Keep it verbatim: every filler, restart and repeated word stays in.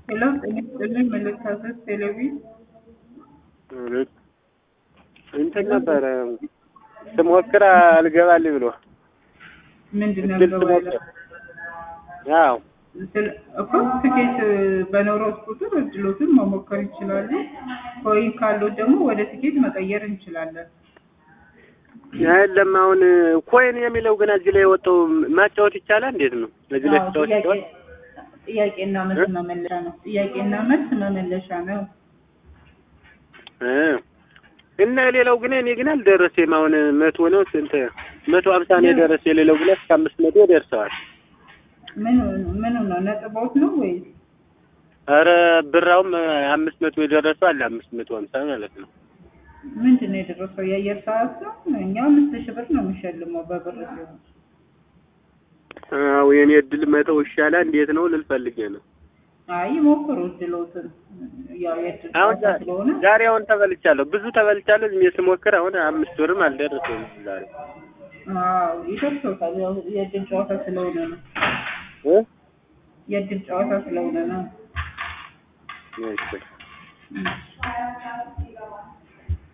ሄሎ ጤና ይስጥልኝ መለካከት ቴሌቪዥን እንትን ነበረ ስሞክር አልገባልኝ ብሎ ምንድን ነው ገባለ? ያው እኮ ትኬት በኖሮት ቁጥር እድሎትን መሞከር ይችላሉ። ኮይን ካለው ደግሞ ወደ ትኬት መቀየር እንችላለን። የለም አሁን ኮይን የሚለው ግን እዚህ ላይ ወጣው ማጫወት ይቻላል እንዴት ነው? እዚህ ላይ ተጫወት ይቻላል? ጥያቄና መልስ መመለሻ ነው። ጥያቄና መልስ መመለሻ ነው። እ እና ሌላው ግን እኔ ግን አልደረሰም። አሁን መቶ ነው ስንት መቶ ሃምሳ ነው የደረሰ የሌለው ግን እስከ አምስት መቶ ደርሰዋል። ምን ምን ነው ነጥቦት ነው ወይስ? አረ ብራውም አምስት መቶ የደረሰው አለ አምስት መቶ ሃምሳ ማለት ነው። ምንድን ነው የደረሰው? የአየር ሰዓት ነው። እኛ አምስት ሺህ ብር ነው የሚሸልመው በብር ሲሆን። አዎ የኔ እድል መተው ይሻላል እንዴት ነው ልልፈልግ ነው። አይ ሞክሩ እድሎትን። ያው የእድል ስለሆነ ዛሬ አሁን ተበልቻለሁ ብዙ ተበልቻለሁ። ዝም ስሞክር አሁን አምስት ብርም አልደረሰም ዛሬ። አዎ ይደርሰዋል። ያው የእድል ጨዋታ ስለሆነ ነው እ የእድል ጨዋታ ስለሆነ ነው። እሺ